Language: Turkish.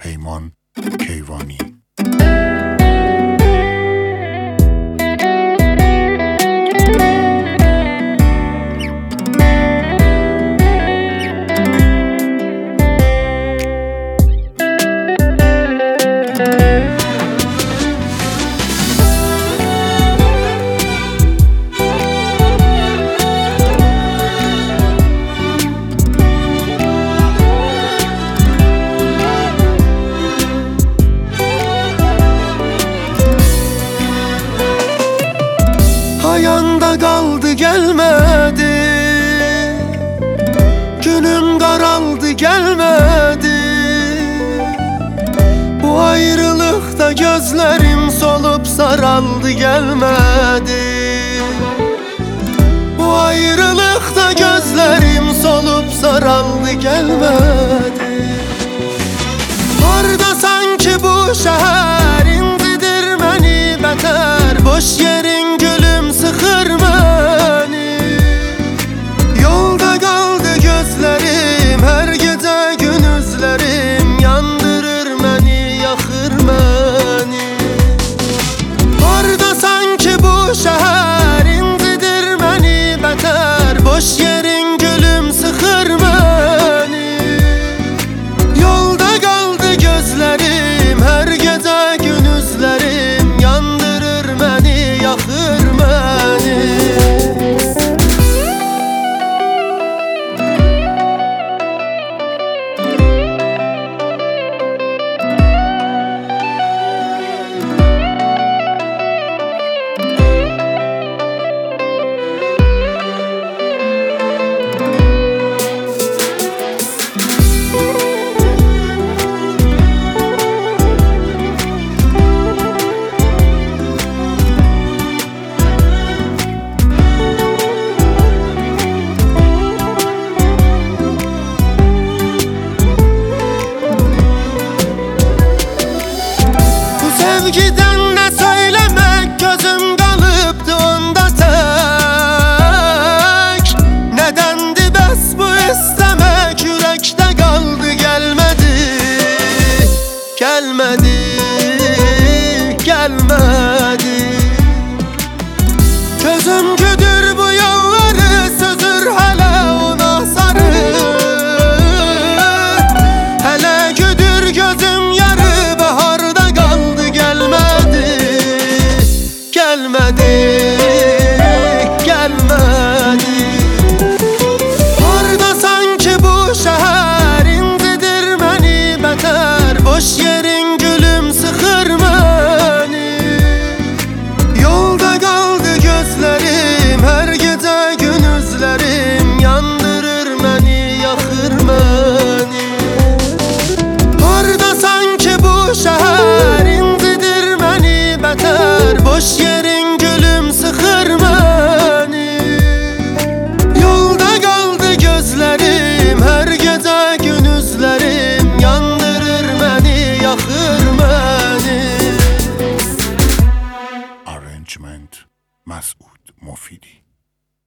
پیمان کیوانی. Ayağında kaldı gelmedi, günüm karaldı gelmedi. Bu ayrılıkta gözlerim solup saraldı gelmedi. Bu ayrılıkta gözlerim solup saraldı gelmedi. Orada sanki bu şehir incidir beni beter, boş yerin gülüm sıkır beni. Yolda kaldı gözlerim, her gece gündüzlerim yandırır beni, yakır beni. Orada sanki bu şehir incidir beni beter, boş yerin gülüm sıkır beni. Yolda kaldı gözlerim, her gece gündüzlerim yandırır beni, yakır beni. Sevgiden ne söylemek, gözüm kalıptı onda tek. Nedendi bes bu istemek, yürekte kaldı gelmedi. Gelmedi, gelmedi. Gözüm güdür bu yolları, sözür hele ona sarı. Hele güdür gözüm yarı, baharda kaldı gelmedi. Gelmedi, gelmedi. Orada sanki bu şehir incidir beni beter, boş yerin gülüm sıkır beni. Yolda kaldı gözlerim, her gece gündüzlerim yandırır beni, yakır beni. Orada sanki bu şehir incidir beni beter, boş